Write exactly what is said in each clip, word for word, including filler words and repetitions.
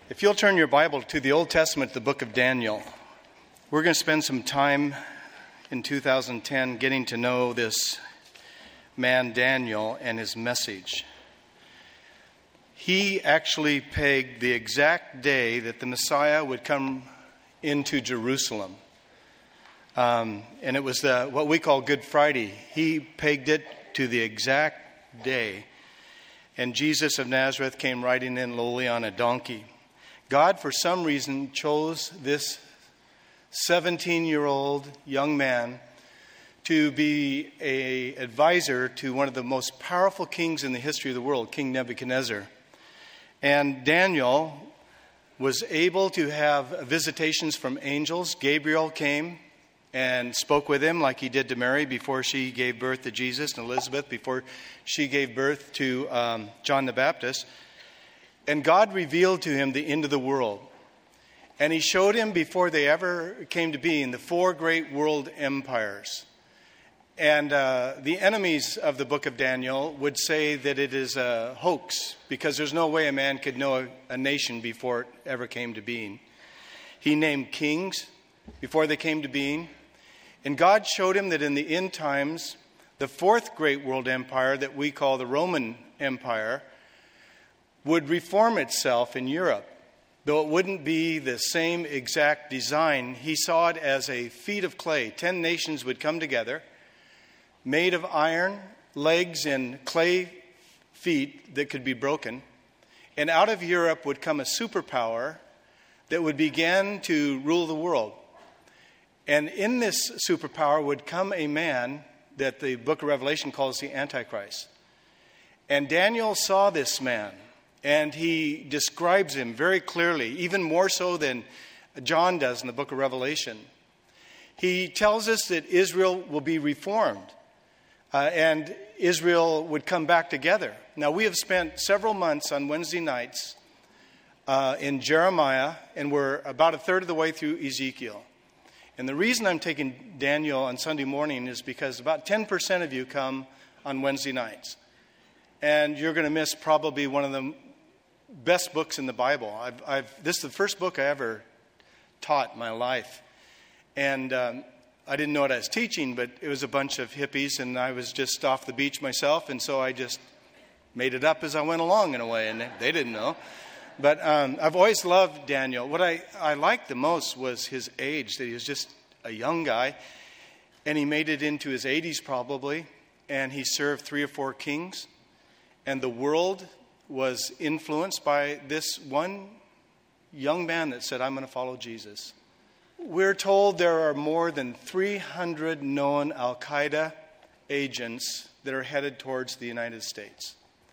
If you'll turn your Bible to the Old Testament, the book of Daniel, we're going to spend some time in two thousand ten getting to know this man Daniel and his message. He actually pegged the exact day that the Messiah would come into Jerusalem. Um, and it was the, what we call Good Friday. He pegged it to the exact day. And Jesus of Nazareth came riding in lowly on a donkey. God, for some reason, chose this seventeen-year-old young man to be an advisor to one of the most powerful kings in the history of the world, King Nebuchadnezzar. And Daniel was able to have visitations from angels. Gabriel came and spoke with him like he did to Mary before she gave birth to Jesus, and Elizabeth before she gave birth to um, John the Baptist. And God revealed to him the end of the world. And he showed him before they ever came to being the four great world empires. And uh, the enemies of the book of Daniel would say that it is a hoax because there's no way a man could know a, a nation before it ever came to being. He named kings before they came to being. And God showed him that in the end times, the fourth great world empire that we call the Roman Empire would reform itself in Europe. Though it wouldn't be the same exact design, he saw it as a feat of clay. Ten nations would come together, made of iron, legs, and clay feet that could be broken. And out of Europe would come a superpower that would begin to rule the world. And in this superpower would come a man that the book of Revelation calls the Antichrist. And Daniel saw this man. And he describes him very clearly, even more so than John does in the book of Revelation. He tells us that Israel will be reformed uh, and Israel would come back together. Now, we have spent several months on Wednesday nights uh, in Jeremiah, and we're about a third of the way through Ezekiel. And the reason I'm taking Daniel on Sunday morning is because about ten percent of you come on Wednesday nights. And you're going to miss probably one of the best books in the Bible. I've, I've, this is the first book I ever taught in my life. And um, I didn't know what I was teaching, but it was a bunch of hippies, and I was just off the beach myself, and so I just made it up as I went along in a way, and they didn't know. But um, I've always loved Daniel. What I, I liked the most was his age, that he was just a young guy, and he made it into his eighties probably, and he served three or four kings, and the world was influenced by this one young man that said, I'm going to follow Jesus. We're told there are more than three hundred known Al-Qaeda agents that are headed towards the United States.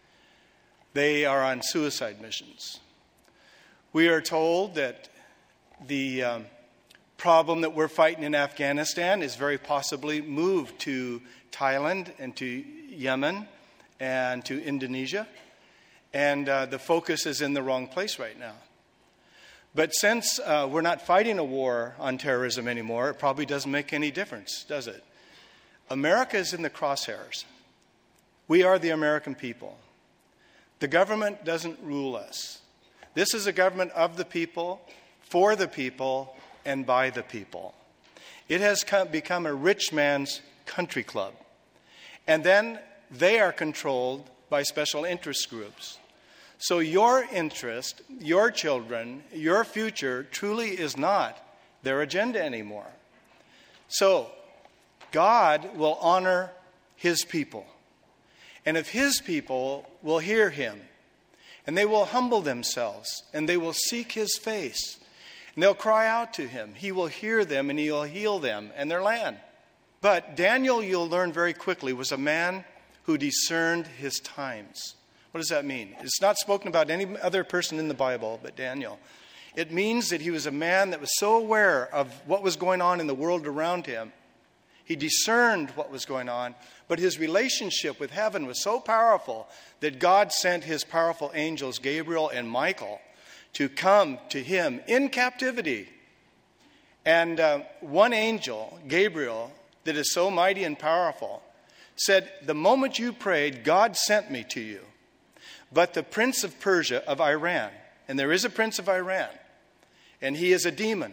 They are on suicide missions. We are told that the um, problem that we're fighting in Afghanistan is very possibly moved to Thailand and to Yemen and to Indonesia. And uh, the focus is in the wrong place right now. But since uh, we're not fighting a war on terrorism anymore, it probably doesn't make any difference, does it? America is in the crosshairs. We are the American people. The government doesn't rule us. This is a government of the people, for the people, and by the people. It has come, become a rich man's country club. And then they are controlled by special interest groups. So your interest, your children, your future truly is not their agenda anymore. So God will honor his people. And if his people will hear him, and they will humble themselves, and they will seek his face, and they'll cry out to him, he will hear them and he will heal them and their land. But Daniel, you'll learn very quickly, was a man who discerned his times. What does that mean? It's not spoken about any other person in the Bible but Daniel. It means that he was a man that was so aware of what was going on in the world around him. He discerned what was going on, but his relationship with heaven was so powerful that God sent his powerful angels, Gabriel and Michael, to come to him in captivity. And uh, one angel, Gabriel, that is so mighty and powerful, said, the moment you prayed, God sent me to you. But the prince of Persia, of Iran, and there is a prince of Iran, and he is a demon.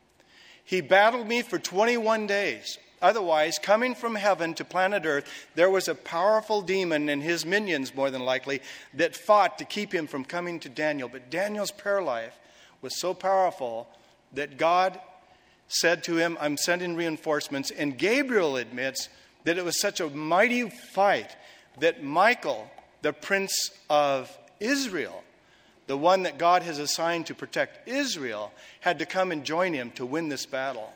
He battled me for twenty-one days. Otherwise, coming from heaven to planet Earth, there was a powerful demon and his minions, more than likely, that fought to keep him from coming to Daniel. But Daniel's prayer life was so powerful that God said to him, I'm sending reinforcements. And Gabriel admits that it was such a mighty fight that Michael, the prince of Israel, the one that God has assigned to protect Israel, had to come and join him to win this battle.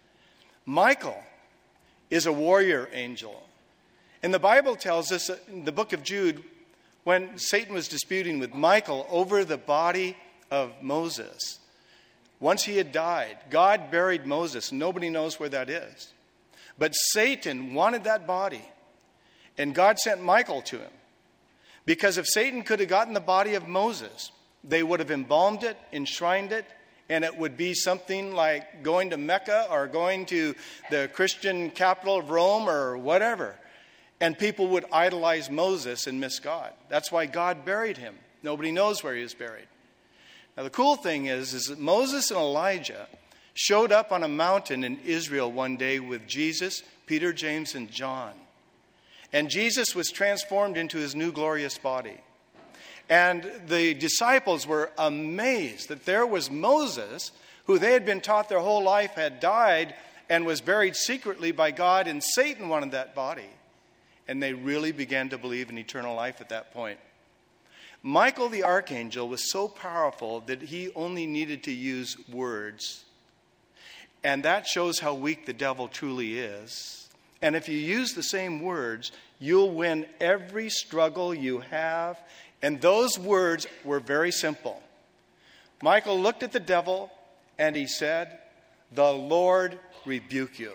Michael is a warrior angel. And the Bible tells us in the book of Jude, when Satan was disputing with Michael over the body of Moses, once he had died, God buried Moses. Nobody knows where that is. But Satan wanted that body, and God sent Michael to him. Because if Satan could have gotten the body of Moses, they would have embalmed it, enshrined it, and it would be something like going to Mecca or going to the Christian capital of Rome or whatever. And people would idolize Moses and miss God. That's why God buried him. Nobody knows where he is buried. Now the cool thing is, is that Moses and Elijah showed up on a mountain in Israel one day with Jesus, Peter, James, and John. And Jesus was transformed into his new glorious body. And the disciples were amazed that there was Moses, who they had been taught their whole life had died and was buried secretly by God, and Satan wanted that body. And they really began to believe in eternal life at that point. Michael the archangel was so powerful that he only needed to use words. And that shows how weak the devil truly is. And if you use the same words, you'll win every struggle you have. And those words were very simple. Michael looked at the devil and he said, "The Lord rebuke you."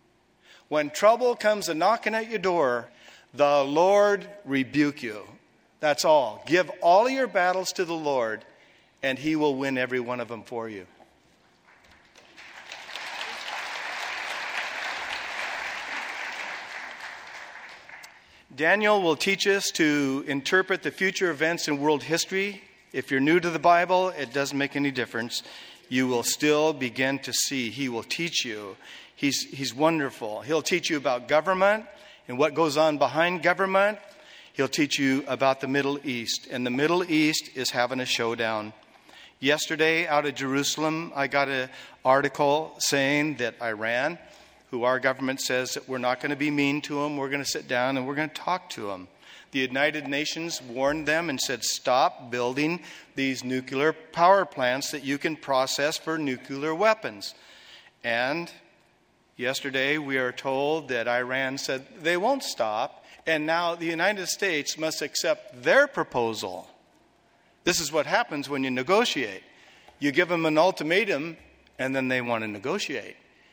When trouble comes a-knocking at your door, the Lord rebuke you. That's all. Give all of your battles to the Lord, and he will win every one of them for you. Daniel will teach us to interpret the future events in world history. If you're new to the Bible, it doesn't make any difference. You will still begin to see. He will teach you. He's, he's wonderful. He'll teach you about government and what goes on behind government. He'll teach you about the Middle East. And the Middle East is having a showdown. Yesterday, out of Jerusalem, I got an article saying that Iran, who our government says that we're not going to be mean to them, we're going to sit down and we're going to talk to them. The United Nations warned them and said, stop building these nuclear power plants that you can process for nuclear weapons. And yesterday we are told that Iran said they won't stop, and now the United States must accept their proposal. This is what happens when you negotiate. You give them an ultimatum, and then they want to negotiate.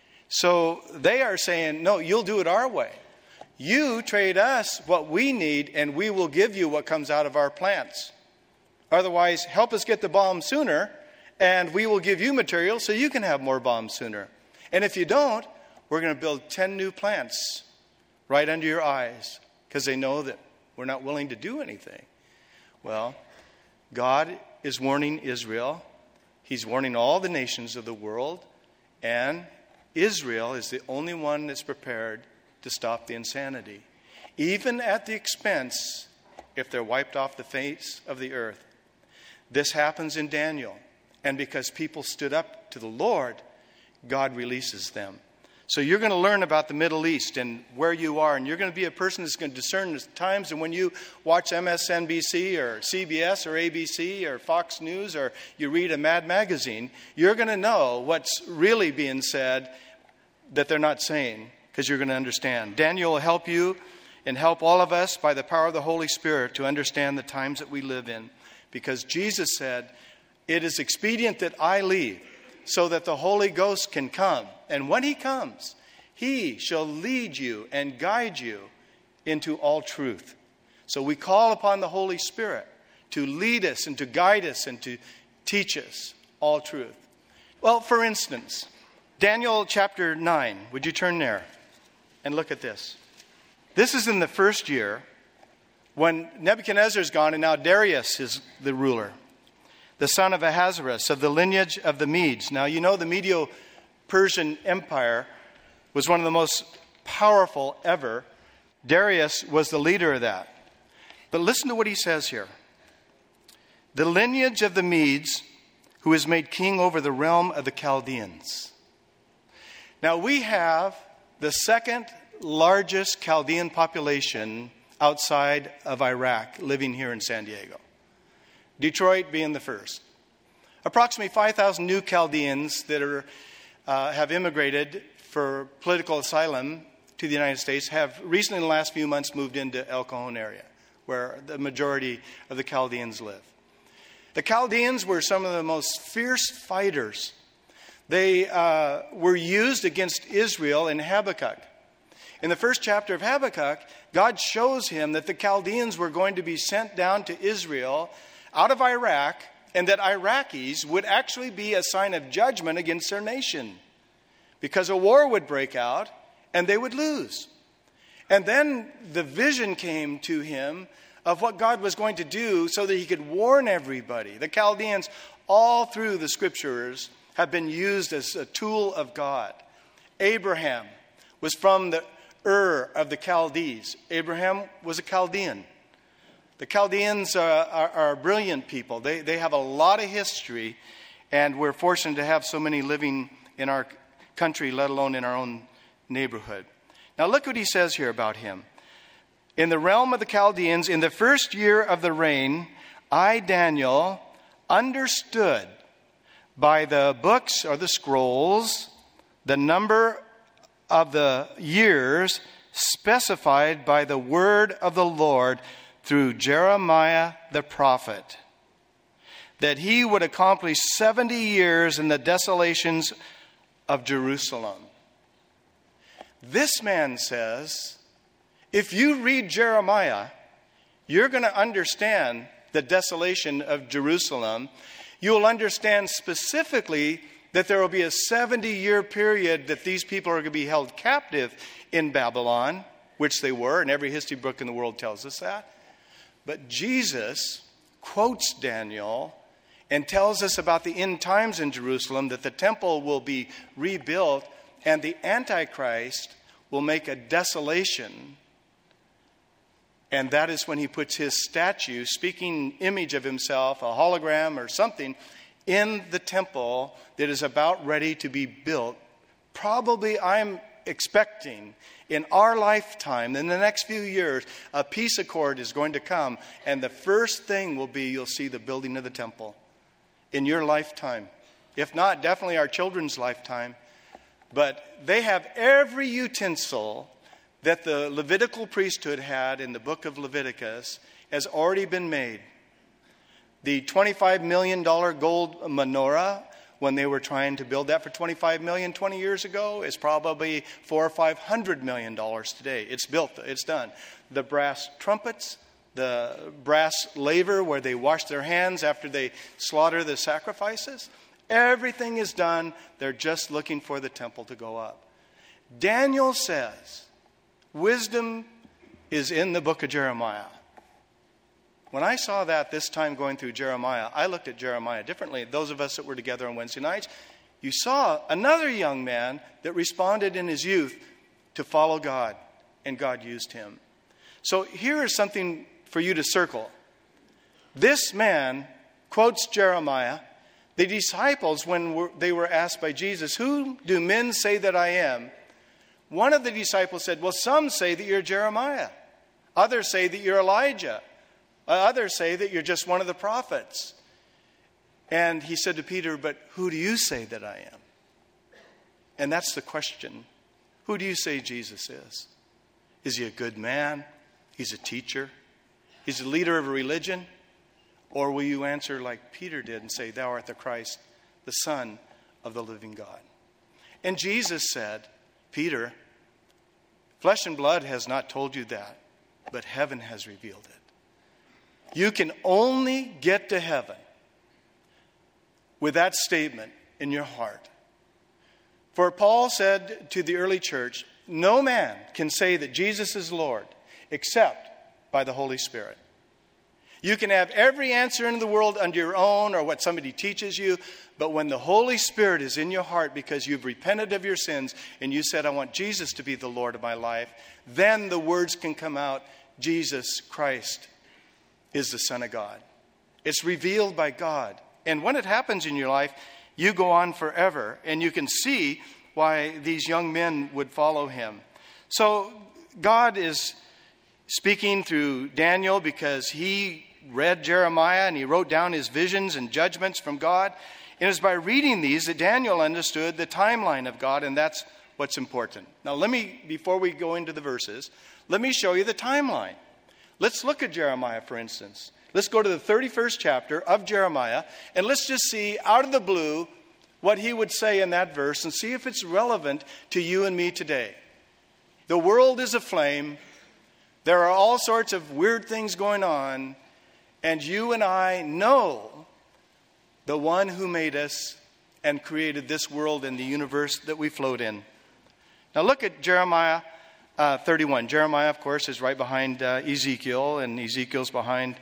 So they are saying, no, you'll do it our way. You trade us what we need, and we will give you what comes out of our plants. Otherwise, help us get the bomb sooner, and we will give you material so you can have more bombs sooner. And if you don't, we're going to build ten new plants right under your eyes because they know that we're not willing to do anything. Well, God is warning Israel. He's warning all the nations of the world, and Israel is the only one that's prepared to stop the insanity, even at the expense if they're wiped off the face of the earth. This happens in Daniel, and because people stood up to the Lord, God releases them. So you're going to learn about the Middle East and where you are, and you're going to be a person that's going to discern the times. And when you watch M S N B C or C B S or A B C or Fox News or you read a Mad magazine, you're going to know what's really being said that they're not saying, because you're going to understand. Daniel will help you and help all of us by the power of the Holy Spirit to understand the times that we live in. Because Jesus said, it is expedient that I leave so that the Holy Ghost can come. And when he comes, he shall lead you and guide you into all truth. So we call upon the Holy Spirit to lead us and to guide us and to teach us all truth. Well, for instance, Daniel chapter nine. Would you turn there and look at this? This is in the first year when Nebuchadnezzar's gone and now Darius is the ruler. the son of Ahasuerus, of the lineage of the Medes. Now, you know the Medo-Persian Empire was one of the most powerful ever. Darius was the leader of that. But listen to what he says here. The lineage of the Medes, who is made king over the realm of the Chaldeans. Now, we have the second largest Chaldean population outside of Iraq living here in San Diego. Detroit being the first. Approximately five thousand new Chaldeans that are, uh, have immigrated for political asylum to the United States have recently in the last few months moved into El Cajon area, where the majority of the Chaldeans live. The Chaldeans were some of the most fierce fighters. They uh, were used against Israel in Habakkuk. In the first chapter of Habakkuk, God shows him that the Chaldeans were going to be sent down to Israel out of Iraq, and that Iraqis would actually be a sign of judgment against their nation, because a war would break out and they would lose. And then the vision came to him of what God was going to do so that he could warn everybody. The Chaldeans, all through the scriptures, have been used as a tool of God. Abraham was from the Ur of the Chaldees. Abraham was a Chaldean. The Chaldeans are, are, are brilliant people. They, they have a lot of history, and we're fortunate to have so many living in our country, let alone in our own neighborhood. Now look what he says here about him. In the realm of the Chaldeans, in the first year of the reign, I, Daniel, understood by the books or the scrolls the number of the years specified by the word of the Lord through Jeremiah the prophet, that he would accomplish seventy years in the desolations of Jerusalem. This man says, if you read Jeremiah, you're going to understand the desolation of Jerusalem. You'll understand specifically that there will be a seventy-year period that these people are going to be held captive in Babylon, which they were, and every history book in the world tells us that. But Jesus quotes Daniel and tells us about the end times in Jerusalem, that the temple will be rebuilt and the Antichrist will make a desolation. And that is when he puts his statue, speaking image of himself, a hologram or something, in the temple that is about ready to be built. Probably, I'm expecting in our lifetime, in the next few years, a peace accord is going to come. And the first thing will be you'll see the building of the temple in your lifetime. If not, definitely our children's lifetime. But they have every utensil that the Levitical priesthood had in the book of Leviticus has already been made. The twenty-five million dollars gold menorah, when they were trying to build that for twenty-five million dollars twenty years ago, is probably four or five hundred million dollars today. It's built, it's done. The brass trumpets, the brass laver where they wash their hands after they slaughter the sacrifices, everything is done. They're just looking for the temple to go up. Daniel says, wisdom is in the book of Jeremiah. When I saw that this time going through Jeremiah, I looked at Jeremiah differently. Those of us that were together on Wednesday nights, you saw another young man that responded in his youth to follow God, and God used him. So here is something for you to circle. This man quotes Jeremiah. The disciples, when they were asked by Jesus, who do men say that I am? One of the disciples said, well, some say that you're Jeremiah. Others say that you're Elijah. Others say that you're just one of the prophets. And he said to Peter, but who do you say that I am? And that's the question. Who do you say Jesus is? Is he a good man? He's a teacher? He's a leader of a religion? Or will you answer like Peter did and say, thou art the Christ, the Son of the living God? And Jesus said, Peter, flesh and blood has not told you that, but heaven has revealed it. You can only get to heaven with that statement in your heart. For Paul said to the early church, no man can say that Jesus is Lord except by the Holy Spirit. You can have every answer in the world under your own or what somebody teaches you, but when the Holy Spirit is in your heart because you've repented of your sins and you said, I want Jesus to be the Lord of my life, then the words can come out, Jesus Christ is the Son of God. It's revealed by God. And when it happens in your life, you go on forever. And you can see why these young men would follow him. So God is speaking through Daniel because he read Jeremiah and he wrote down his visions and judgments from God. And it's by reading these that Daniel understood the timeline of God, and that's what's important. Now let me, before we go into the verses, let me show you the timeline. Let's look at Jeremiah, for instance. Let's go to the thirty-first chapter of Jeremiah, and let's just see out of the blue what he would say in that verse and see if it's relevant to you and me today. The world is aflame. There are all sorts of weird things going on. And you and I know the one who made us and created this world and the universe that we float in. Now look at Jeremiah uh, thirty-one. Jeremiah, of course, is right behind uh, Ezekiel, and Ezekiel's behind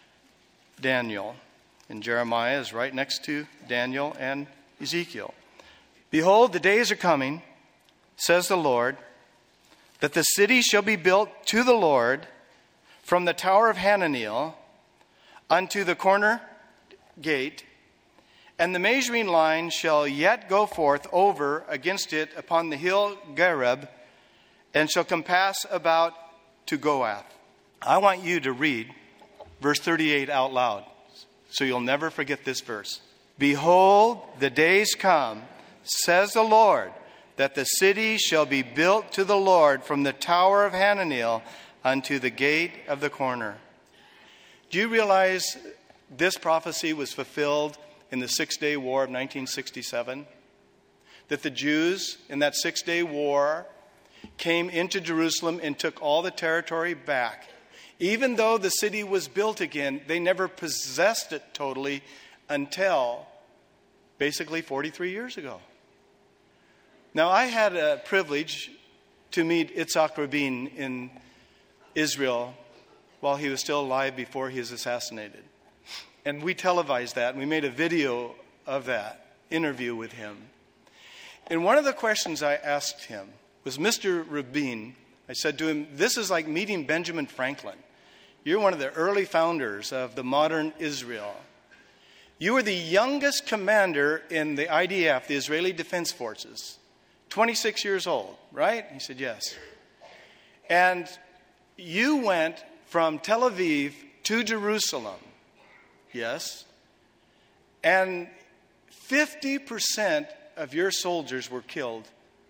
Daniel. And Jeremiah is right next to Daniel and Ezekiel. Behold, the days are coming, says the Lord, that the city shall be built to the Lord from the tower of Hananeel unto the corner gate, and the measuring line shall yet go forth over against it upon the hill Gareb, and shall compass about to Goath. I want you to read verse thirty-eight out loud, so you'll never forget this verse. Behold, the days come, says the Lord, that the city shall be built to the Lord from the tower of Hananeel unto the gate of the corner. Do you realize this prophecy was fulfilled in the Six-Day War of nineteen sixty-seven? That the Jews in that Six-Day War came into Jerusalem and took all the territory back. Even though the city was built again, they never possessed it totally until basically forty-three years ago. Now, I had a privilege to meet Yitzhak Rabin in Israel while he was still alive before he was assassinated. And we televised that, and we made a video of that interview with him. And one of the questions I asked him was, Mister Rabin, I said to him, this is like meeting Benjamin Franklin. You're one of the early founders of the modern Israel. You were the youngest commander in the I D F, the Israeli Defense Forces, twenty-six years old, right? He said, yes. And you went from Tel Aviv to Jerusalem, yes, and fifty percent of your soldiers were killed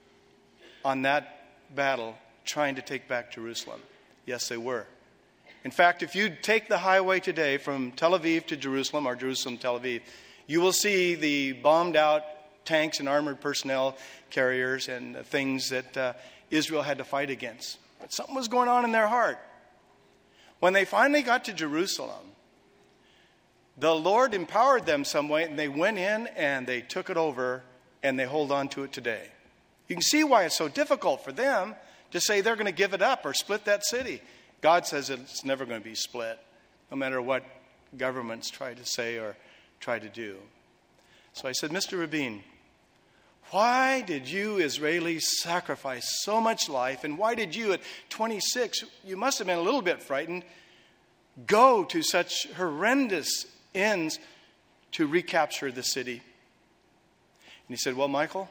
on that battle trying to take back Jerusalem. Yes, they were. In fact, if you take the highway today from Tel Aviv to Jerusalem, or Jerusalem to Tel Aviv, you will see the bombed out tanks and armored personnel carriers and things that uh, Israel had to fight against. But something was going on in their heart. When they finally got to Jerusalem, the Lord empowered them some way, and they went in and they took it over, and they hold on to it today. You can see why it's so difficult for them to say they're going to give it up or split that city. God says it's never going to be split, no matter what governments try to say or try to do. So I said, Mister Rabin, why did you Israelis sacrifice so much life, and why did you at twenty-six, you must have been a little bit frightened, go to such horrendous ends to recapture the city? And he said, well, Michael,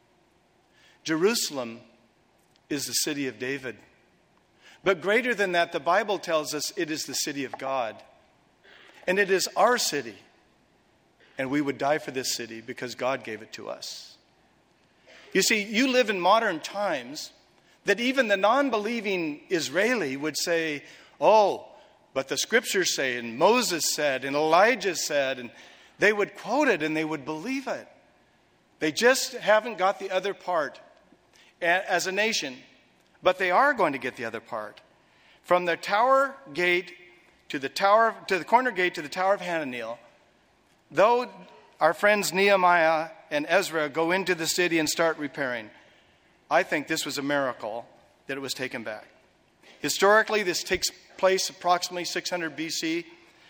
Jerusalem is the city of David. But greater than that, the Bible tells us it is the city of God. And it is our city. And we would die for this city because God gave it to us. You see, you live in modern times that even the non-believing Israeli would say, oh, but the scriptures say, and Moses said, and Elijah said, and they would quote it and they would believe it. They just haven't got the other part as a nation. But they are going to get the other part. From the tower gate to the tower, to the corner gate to the tower of Hananeel, though our friends Nehemiah and Ezra go into the city and start repairing, I think this was a miracle that it was taken back. Historically, this takes place approximately six hundred B C,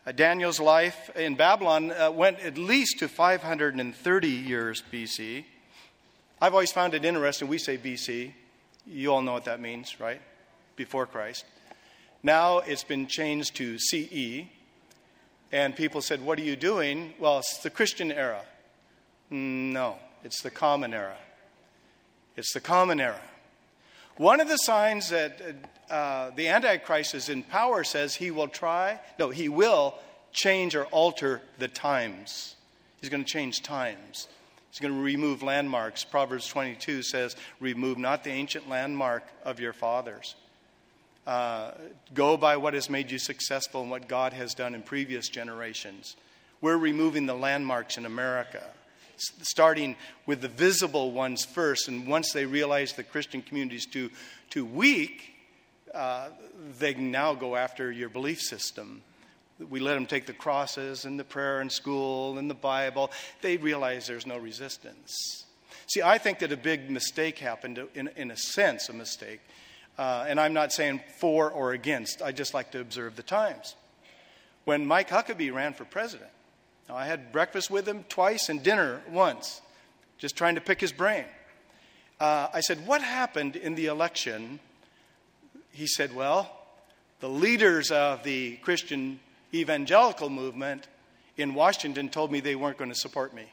Uh, Daniel's life in Babylon uh, went at least to five hundred thirty years B C. I've always found it interesting. We say B C. You all know what that means, right? Before Christ. Now it's been changed to C E. And people said, what are you doing? Well, it's the Christian era. No, it's the common era. It's the common era. One of the signs that uh, the Antichrist is in power says he will try, no, he will change or alter the times. He's going to change times. He's going to remove landmarks. Proverbs twenty-two says, remove not the ancient landmark of your fathers. Uh, go by what has made you successful and what God has done in previous generations. We're removing the landmarks in America, starting with the visible ones first. And once they realize the Christian community is too, too weak, uh, they can now go after your belief system. We let them take the crosses and the prayer in school and the Bible. They realize there's no resistance. See, I think that a big mistake happened, in, in a sense, a mistake. Uh, and I'm not saying for or against. I just like to observe the times. When Mike Huckabee ran for president, now, I had breakfast with him twice and dinner once, just trying to pick his brain. Uh, I said, what happened in the election? He said, well, the leaders of the Christian evangelical movement in Washington told me they weren't going to support me.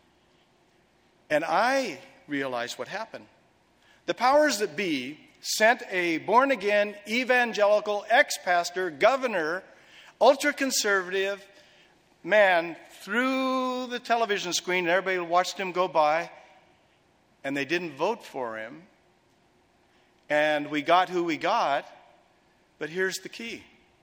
And I realized what happened. The powers that be sent a born-again, evangelical, ex-pastor, governor, ultra-conservative man through the television screen, and everybody watched him go by, and they didn't vote for him. And we got who we got, but here's the key.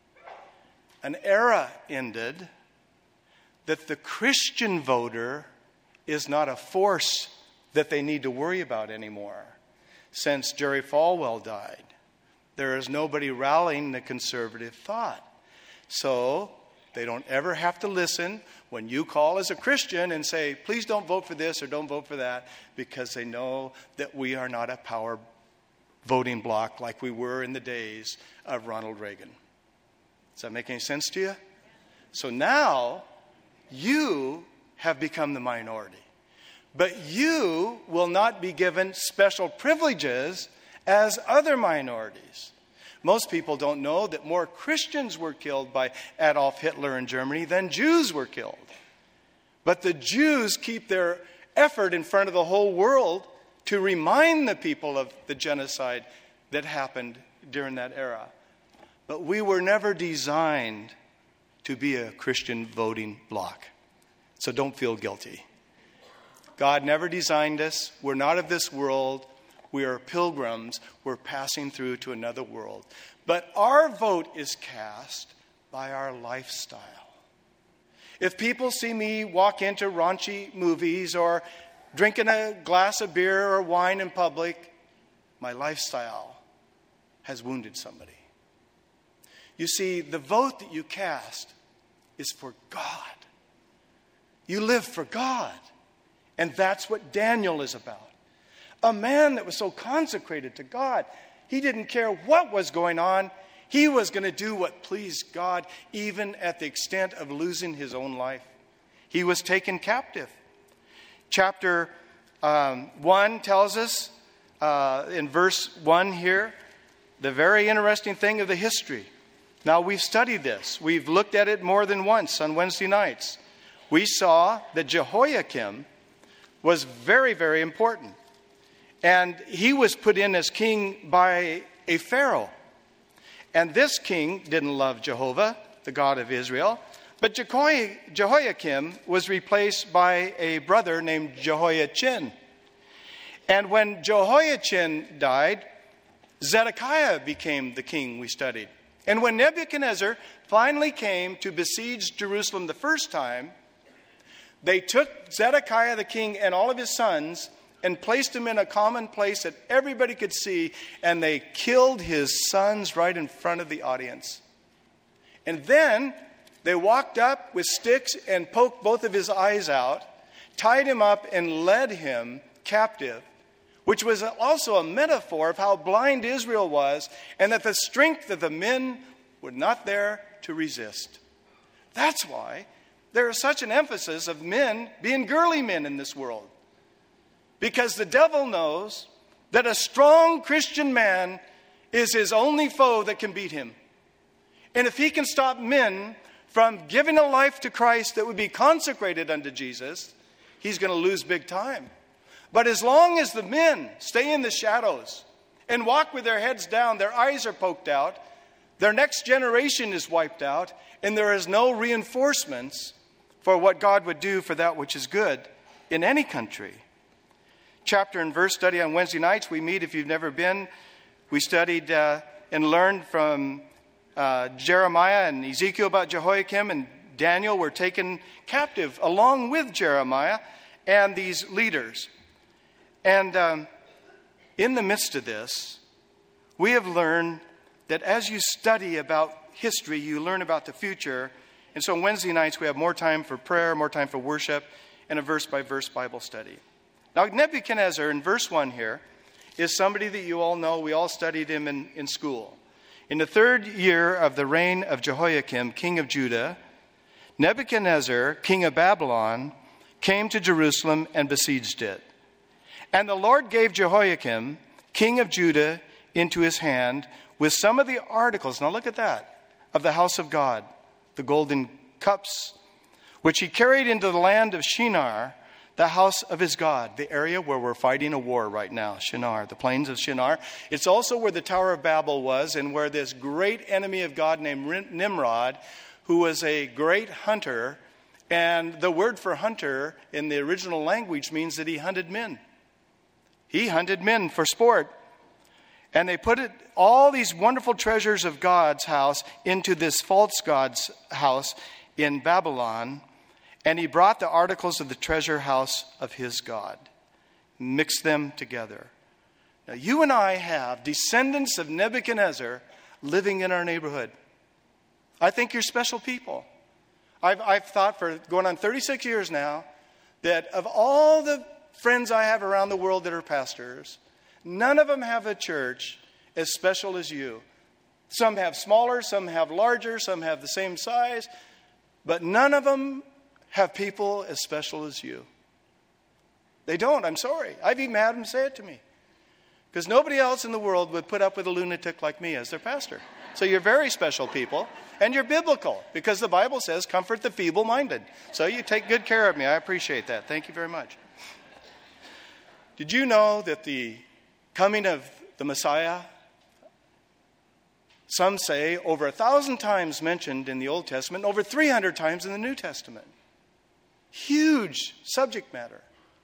An era ended that the Christian voter is not a force that they need to worry about anymore. Since Jerry Falwell died, there is nobody rallying the conservative thought. So they don't ever have to listen when you call as a Christian and say, please don't vote for this or don't vote for that, because they know that we are not a power voting bloc like we were in the days of Ronald Reagan. Does that make any sense to you? So now you have become the minority. But you will not be given special privileges as other minorities. Most people don't know that more Christians were killed by Adolf Hitler in Germany than Jews were killed. But the Jews keep their effort in front of the whole world to remind the people of the genocide that happened during that era. But we were never designed to be a Christian voting bloc. So don't feel guilty. God never designed us. We're not of this world. We are pilgrims. We're passing through to another world. But our vote is cast by our lifestyle. If people see me walk into raunchy movies or drinking a glass of beer or wine in public, my lifestyle has wounded somebody. You see, the vote that you cast is for God. You live for God. And that's what Daniel is about. A man that was so consecrated to God, he didn't care what was going on. He was going to do what pleased God, even at the extent of losing his own life. He was taken captive. Chapter um, one tells us, uh, in verse one here, the very interesting thing of the history. Now, we've studied this. We've looked at it more than once on Wednesday nights. We saw that Jehoiakim was very, very important. And he was put in as king by a Pharaoh. And this king didn't love Jehovah, the God of Israel. But Jehoiakim was replaced by a brother named Jehoiachin. And when Jehoiachin died, Zedekiah became the king we studied. And when Nebuchadnezzar finally came to besiege Jerusalem the first time, they took Zedekiah the king and all of his sons and placed him in a common place that everybody could see, and they killed his sons right in front of the audience. And then they walked up with sticks and poked both of his eyes out, tied him up, and led him captive, which was also a metaphor of how blind Israel was, and that the strength of the men were not there to resist. That's why there is such an emphasis of men being girly men in this world. Because the devil knows that a strong Christian man is his only foe that can beat him. And if he can stop men from giving a life to Christ that would be consecrated unto Jesus, he's going to lose big time. But as long as the men stay in the shadows and walk with their heads down, their eyes are poked out, their next generation is wiped out, and there is no reinforcements for what God would do for that which is good in any country. Chapter and verse study on Wednesday nights. We meet, if you've never been, we studied uh, and learned from uh, Jeremiah and Ezekiel about Jehoiakim, and Daniel were taken captive along with Jeremiah and these leaders. And um, in the midst of this, we have learned that as you study about history, you learn about the future. And so on Wednesday nights, we have more time for prayer, more time for worship, and a verse-by-verse Bible study. Now, Nebuchadnezzar, in verse one here, is somebody that you all know. We all studied him in, in school. In the third year of the reign of Jehoiakim, king of Judah, Nebuchadnezzar, king of Babylon, came to Jerusalem and besieged it. And the Lord gave Jehoiakim, king of Judah, into his hand with some of the articles, now look at that, of the house of God, the golden cups, which he carried into the land of Shinar, the house of his God, the area where we're fighting a war right now, Shinar, the plains of Shinar. It's also where the Tower of Babel was, and where this great enemy of God named Nimrod, who was a great hunter, and the word for hunter in the original language means that he hunted men. He hunted men for sport. And they put it, all these wonderful treasures of God's house into this false God's house in Babylon. And he brought the articles of the treasure house of his God, mixed them together. Now, you and I have descendants of Nebuchadnezzar living in our neighborhood. I think you're special people. I've, I've thought for going on thirty-six years now that of all the friends I have around the world that are pastors, none of them have a church as special as you. Some have smaller, some have larger, some have the same size, but none of them have people as special as you. They don't, I'm sorry. I've even had them say it to me. Because nobody else in the world would put up with a lunatic like me as their pastor. So you're very special people, and you're biblical, because the Bible says, comfort the feeble-minded. So you take good care of me. I appreciate that. Thank you very much. Did you know that the coming of the Messiah, some say over a thousand times mentioned in the Old Testament, over three hundred times in the New Testament? Huge subject matter.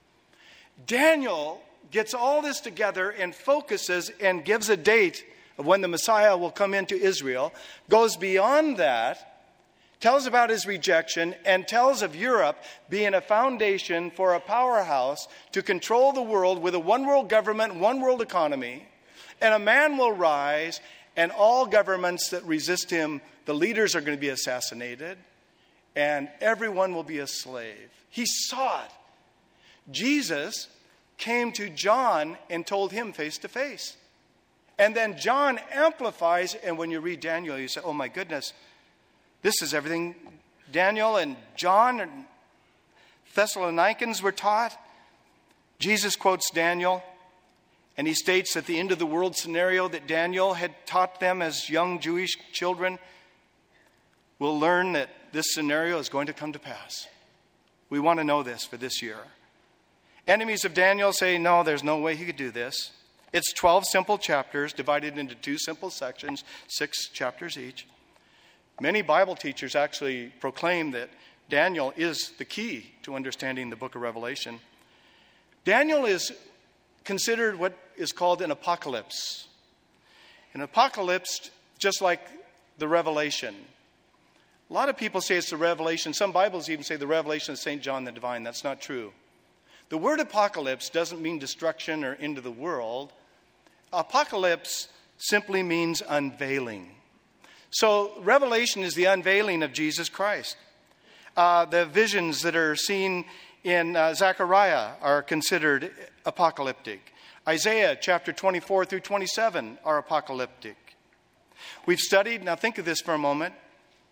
Daniel gets all this together and focuses and gives a date of when the Messiah will come into Israel, goes beyond that, tells about his rejection, and tells of Europe being a foundation for a powerhouse to control the world with a one-world government, one-world economy. And a man will rise, and all governments that resist him, the leaders are going to be assassinated, and everyone will be a slave. He saw it. Jesus came to John and told him face to face. And then John amplifies, and when you read Daniel, you say, oh my goodness, this is everything Daniel and John and Thessalonians were taught. Jesus quotes Daniel, and he states that the end of the world scenario that Daniel had taught them as young Jewish children, will learn that this scenario is going to come to pass. We want to know this for this year. Enemies of Daniel say, no, there's no way he could do this. It's twelve simple chapters divided into two simple sections, six chapters each. Many Bible teachers actually proclaim that Daniel is the key to understanding the book of Revelation. Daniel is considered what is called an apocalypse. An apocalypse, just like the Revelation. A lot of people say it's the Revelation. Some Bibles even say the Revelation of Saint John the Divine. That's not true. The word apocalypse doesn't mean destruction or end of the world. Apocalypse simply means unveiling. So Revelation is the unveiling of Jesus Christ. Uh, the visions that are seen in uh, Zechariah are considered apocalyptic. Isaiah chapter twenty-four through twenty-seven are apocalyptic. We've studied, now think of this for a moment,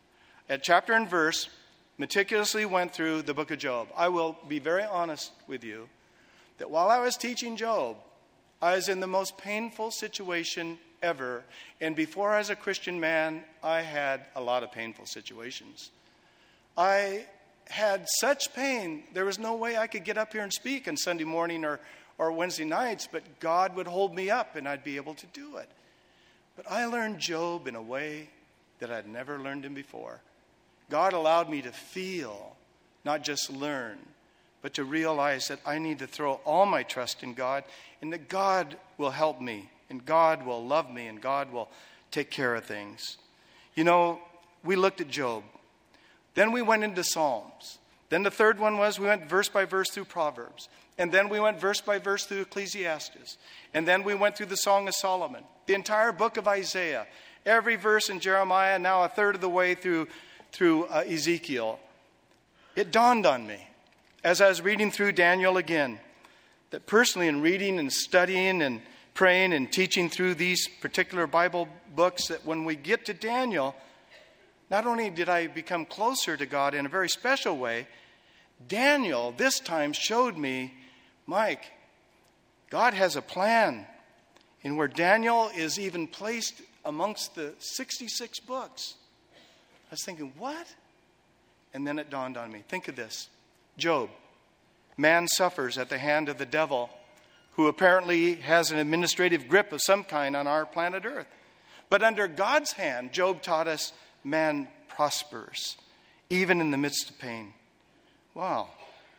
at chapter and verse, meticulously went through the book of Job. I will be very honest with you that while I was teaching Job, I was in the most painful situation ever. And before I was a Christian man, I had a lot of painful situations. I had such pain, there was no way I could get up here and speak on Sunday morning or, or Wednesday nights, but God would hold me up and I'd be able to do it. But I learned Job in a way that I'd never learned him before. God allowed me to feel, not just learn, but to realize that I need to throw all my trust in God and that God will help me and God will love me and God will take care of things. You know, we looked at Job. Then we went into Psalms. Then the third one was we went verse by verse through Proverbs. And then we went verse by verse through Ecclesiastes. And then we went through the Song of Solomon, the entire book of Isaiah, every verse in Jeremiah, now a third of the way through, through uh, Ezekiel. It dawned on me as I was reading through Daniel again that personally in reading and studying and praying and teaching through these particular Bible books, that when we get to Daniel, not only did I become closer to God in a very special way, Daniel this time showed me, Mike, God has a plan in where Daniel is even placed amongst the sixty-six books. I was thinking, what? And then it dawned on me. Think of this. Job. Man suffers at the hand of the devil, who apparently has an administrative grip of some kind on our planet Earth. But under God's hand, Job taught us man prospers, even in the midst of pain. Wow.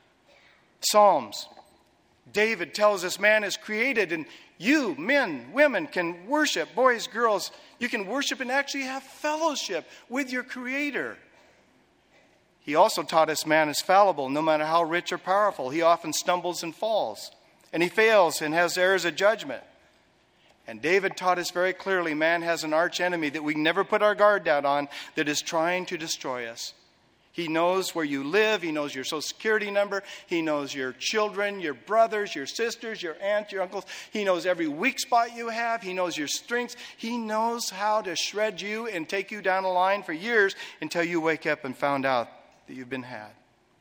Psalms. David tells us man is created, and you, men, women, can worship, boys, girls, you can worship and actually have fellowship with your Creator. He also taught us man is fallible, no matter how rich or powerful. He often stumbles and falls, and he fails and has errors of judgment. And David taught us very clearly man has an arch enemy that we can never put our guard down on that is trying to destroy us. He knows where you live. He knows your social security number. He knows your children, your brothers, your sisters, your aunts, your uncles. He knows every weak spot you have. He knows your strengths. He knows how to shred you and take you down the line for years until you wake up and found out that you've been had.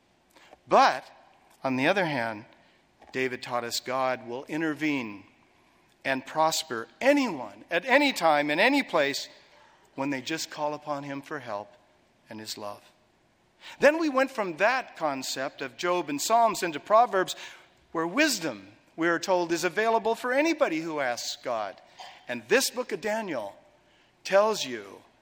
But, on the other hand, David taught us God will intervene and prosper anyone at any time in any place when they just call upon him for help and his love. Then we went from that concept of Job and Psalms into Proverbs, where wisdom, we are told, is available for anybody who asks God. And this book of Daniel tells you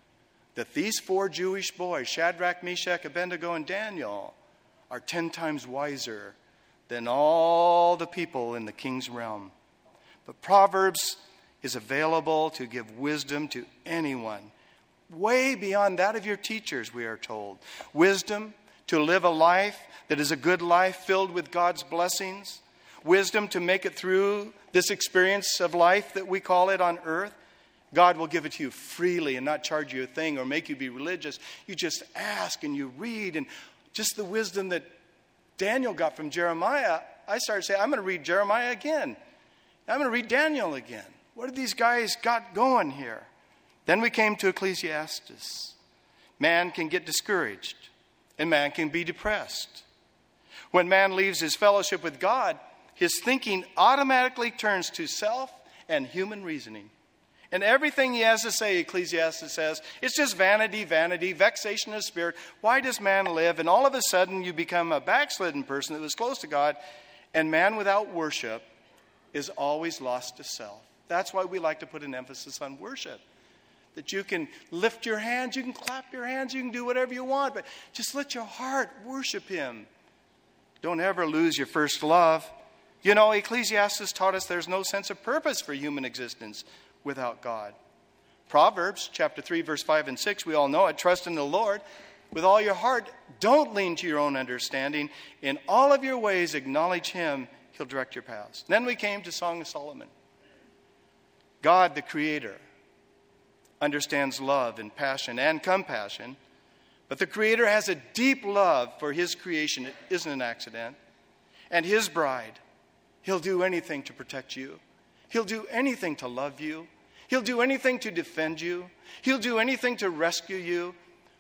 that these four Jewish boys, Shadrach, Meshach, Abednego, and Daniel, are ten times wiser than all the people in the king's realm. But Proverbs is available to give wisdom to anyone, way beyond that of your teachers, we are told. Wisdom to live a life that is a good life filled with God's blessings. Wisdom to make it through this experience of life that we call it on earth. God will give it to you freely and not charge you a thing or make you be religious. You just ask and you read. And just the wisdom that Daniel got from Jeremiah, I started saying, I'm going to read Jeremiah again. I'm going to read Daniel again. What have these guys got going here? Then we came to Ecclesiastes. Man can get discouraged, and man can be depressed. When man leaves his fellowship with God, his thinking automatically turns to self and human reasoning. And everything he has to say, Ecclesiastes says, it's just vanity, vanity, vexation of spirit. Why does man live? And all of a sudden you become a backslidden person that was close to God, and man without worship is always lost to self. That's why we like to put an emphasis on worship. That you can lift your hands, you can clap your hands, you can do whatever you want, but just let your heart worship him. Don't ever lose your first love. You know, Ecclesiastes taught us there's no sense of purpose for human existence without God. Proverbs chapter three, verse five and six, we all know it. Trust in the Lord with all your heart. Don't lean to your own understanding. In all of your ways, acknowledge him. He'll direct your paths. Then we came to Song of Solomon. God, the Creator, understands love and passion and compassion. But the Creator has a deep love for his creation. It isn't an accident. And his bride. He'll do anything to protect you. He'll do anything to love you. He'll do anything to defend you. He'll do anything to rescue you.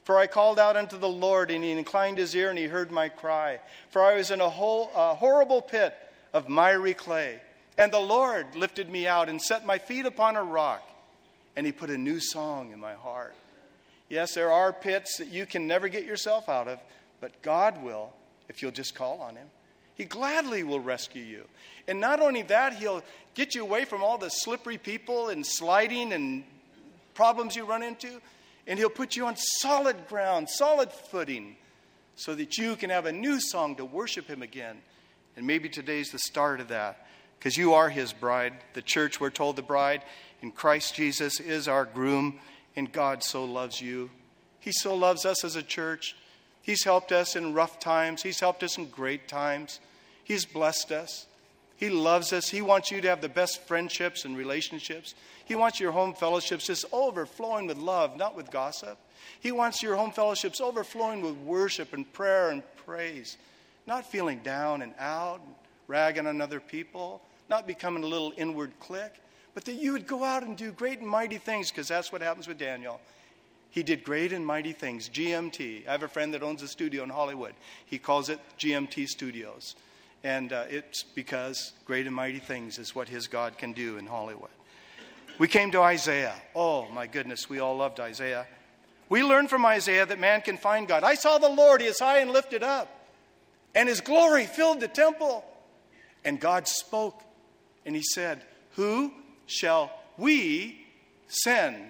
For I called out unto the Lord, and he inclined his ear, and he heard my cry. For I was in a whole, a horrible pit of miry clay. And the Lord lifted me out and set my feet upon a rock. And he put a new song in my heart. Yes, there are pits that you can never get yourself out of, but God will if you'll just call on him. He gladly will rescue you. And not only that, he'll get you away from all the slippery people and sliding and problems you run into. And he'll put you on solid ground, solid footing, so that you can have a new song to worship him again. And maybe today's the start of that, because you are his bride. The church, we're told, the bride in Christ Jesus is our groom, and God so loves you. He so loves us as a church. He's helped us in rough times. He's helped us in great times. He's blessed us. He loves us. He wants you to have the best friendships and relationships. He wants your home fellowships just overflowing with love, not with gossip. He wants your home fellowships overflowing with worship and prayer and praise, not feeling down and out, ragging on other people, not becoming a little inward clique, but that you would go out and do great and mighty things, because that's what happens with Daniel. He did great and mighty things, G M T. I have a friend that owns a studio in Hollywood. He calls it G M T Studios. And uh, it's because great and mighty things is what his God can do in Hollywood. We came to Isaiah. Oh, my goodness, we all loved Isaiah. We learned from Isaiah that man can find God. I saw the Lord, he is high and lifted up, and his glory filled the temple. And God spoke, and he said, who shall we send?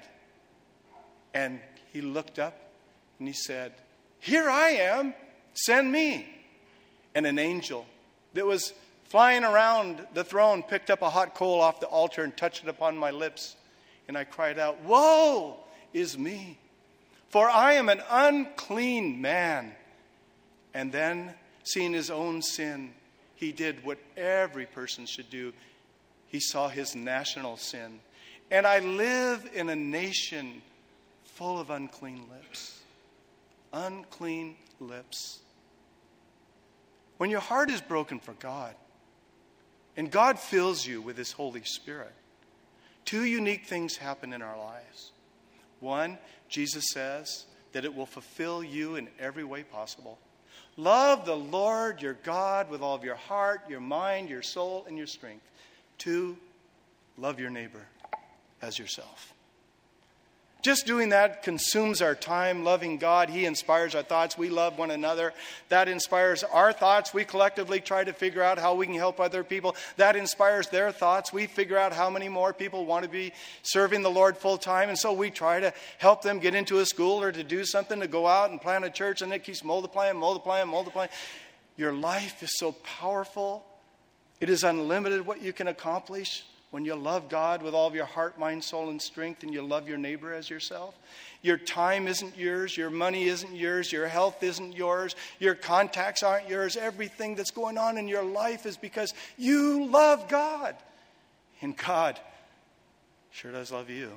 And he looked up, and he said, here I am, send me. And an angel that was flying around the throne picked up a hot coal off the altar and touched it upon my lips. And I cried out, woe is me, for I am an unclean man. And then, seeing his own sin, he did what every person should do. He saw his national sin. And I live in a nation full of unclean lips. Unclean lips. When your heart is broken for God, and God fills you with his Holy Spirit, two unique things happen in our lives. One, Jesus says that it will fulfill you in every way possible. Love the Lord your God with all of your heart, your mind, your soul, and your strength. Two, love your neighbor as yourself. Just doing that consumes our time. Loving God, he inspires our thoughts. We love one another. That inspires our thoughts. We collectively try to figure out how we can help other people. That inspires their thoughts. We figure out how many more people want to be serving the Lord full time. And so we try to help them get into a school or to do something, to go out and plant a church. And it keeps multiplying, multiplying, multiplying. Your life is so powerful. It is unlimited what you can accomplish when you love God with all of your heart, mind, soul, and strength, and you love your neighbor as yourself. Your time isn't yours. Your money isn't yours. Your health isn't yours. Your contacts aren't yours. Everything that's going on in your life is because you love God. And God sure does love you.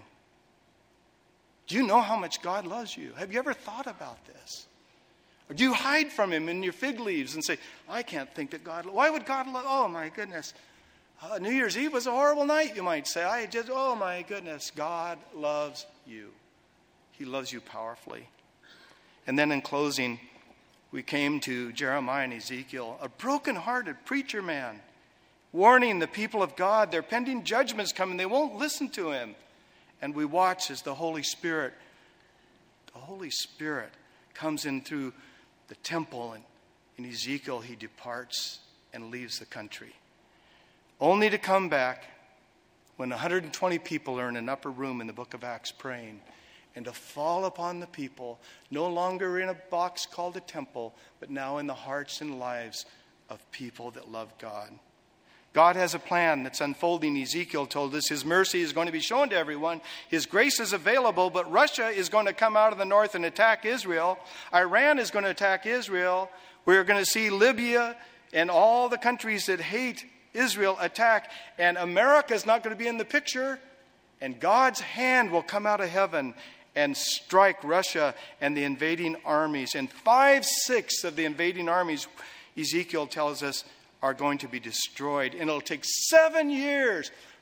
Do you know how much God loves you? Have you ever thought about this? Or do you hide from him in your fig leaves and say, I can't think that God, why would God love, oh my goodness. Uh, New Year's Eve was a horrible night, you might say. I just, oh my goodness, God loves you. He loves you powerfully. And then in closing, we came to Jeremiah and Ezekiel, a broken-hearted preacher man, warning the people of God, their pending judgment's coming, they won't listen to him. And we watch as the Holy Spirit, the Holy Spirit comes in through the temple, and in Ezekiel he departs and leaves the country. Only to come back when one hundred twenty people are in an upper room in the book of Acts praying, and to fall upon the people, no longer in a box called a temple, but now in the hearts and lives of people that love God. God has a plan that's unfolding. Ezekiel told us his mercy is going to be shown to everyone. His grace is available, but Russia is going to come out of the north and attack Israel. Iran is going to attack Israel. We're going to see Libya and all the countries that hate Israel attack, and America is not going to be in the picture, and God's hand will come out of heaven and strike Russia and the invading armies. And five-sixths of the invading armies, Ezekiel tells us, are going to be destroyed. And it'll take seven years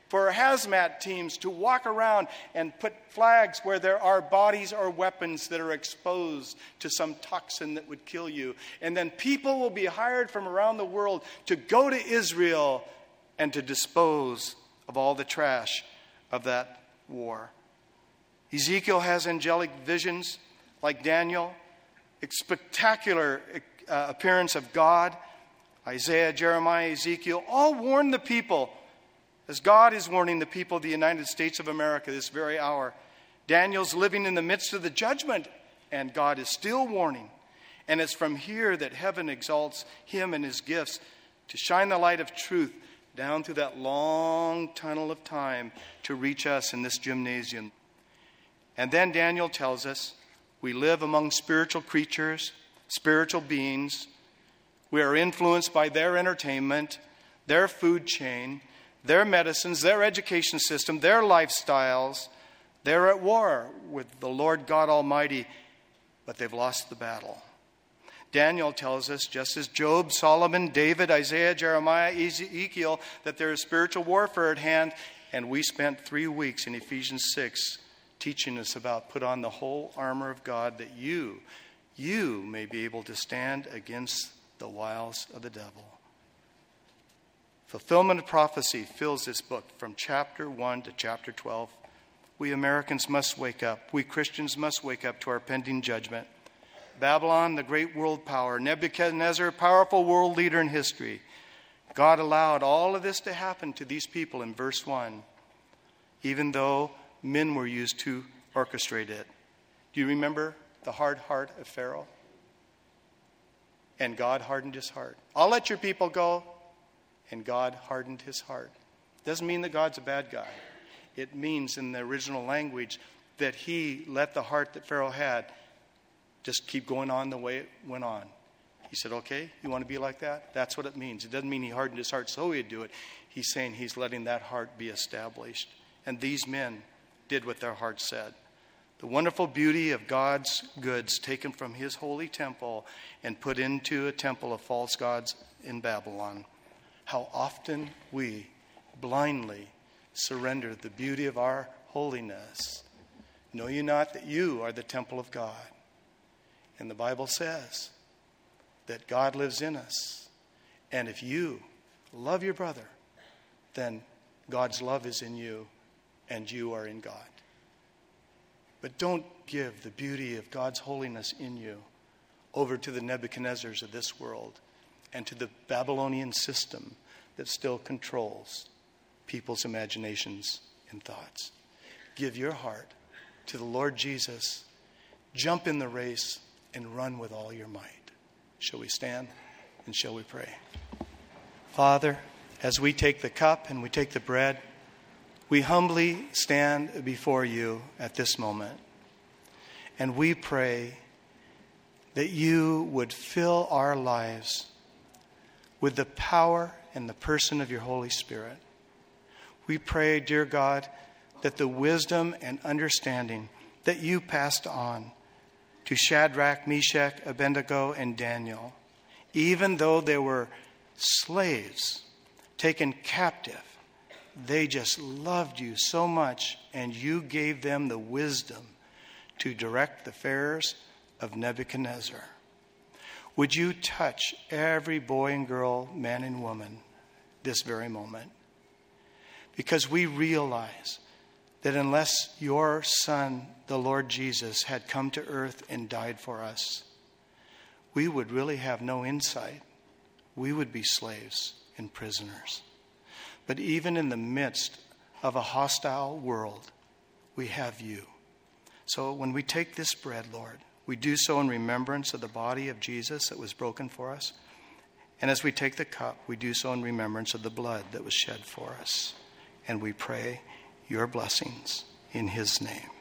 for hazmat teams to walk around and put flags where there are bodies or weapons that are exposed to some toxin that would kill you. And then people will be hired from around the world to go to Israel and to dispose of all the trash of that war. Ezekiel has angelic visions like Daniel, a spectacular uh, appearance of God. Isaiah, Jeremiah, Ezekiel all warn the people, as God is warning the people of the United States of America this very hour. Daniel's living in the midst of the judgment, and God is still warning. And it's from here that heaven exalts him and his gifts to shine the light of truth down through that long tunnel of time to reach us in this gymnasium. And then Daniel tells us we live among spiritual creatures, spiritual beings. We are influenced by their entertainment, their food chain, their medicines, their education system, their lifestyles. They're at war with the Lord God Almighty, but they've lost the battle. Daniel tells us, just as Job, Solomon, David, Isaiah, Jeremiah, Ezekiel, that there is spiritual warfare at hand. And we spent three weeks in Ephesians six teaching us about put on the whole armor of God that you, you may be able to stand against the wiles of the devil. Fulfillment of prophecy fills this book from chapter one to chapter twelve. We Americans must wake up. We Christians must wake up to our pending judgment. Babylon, the great world power. Nebuchadnezzar, powerful world leader in history. God allowed all of this to happen to these people in verse one, even though men were used to orchestrate it. Do you remember the hard heart of Pharaoh? And God hardened his heart. I'll let your people go. And God hardened his heart. Doesn't mean that God's a bad guy. It means in the original language that he let the heart that Pharaoh had just keep going on the way it went on. He said, okay, you want to be like that? That's what it means. It doesn't mean he hardened his heart so he'd do it. He's saying he's letting that heart be established. And these men did what their heart said. The wonderful beauty of God's goods taken from his holy temple and put into a temple of false gods in Babylon. How often we blindly surrender the beauty of our holiness. Know you not that you are the temple of God? And the Bible says that God lives in us. And if you love your brother, then God's love is in you and you are in God. But don't give the beauty of God's holiness in you over to the Nebuchadnezzars of this world and to the Babylonian system that still controls people's imaginations and thoughts. Give your heart to the Lord Jesus. Jump in the race and run with all your might. Shall we stand and shall we pray? Father, as we take the cup and we take the bread, we humbly stand before you at this moment. And we pray that you would fill our lives with the power and the person of your Holy Spirit. We pray, dear God, that the wisdom and understanding that you passed on to Shadrach, Meshach, Abednego, and Daniel, even though they were slaves taken captive, they just loved you so much, and you gave them the wisdom to direct the affairs of Nebuchadnezzar. Would you touch every boy and girl, man and woman, this very moment? Because we realize that unless your Son, the Lord Jesus, had come to earth and died for us, we would really have no insight. We would be slaves and prisoners. But even in the midst of a hostile world, we have you. So when we take this bread, Lord, we do so in remembrance of the body of Jesus that was broken for us. And as we take the cup, we do so in remembrance of the blood that was shed for us. And we pray your blessings in his name.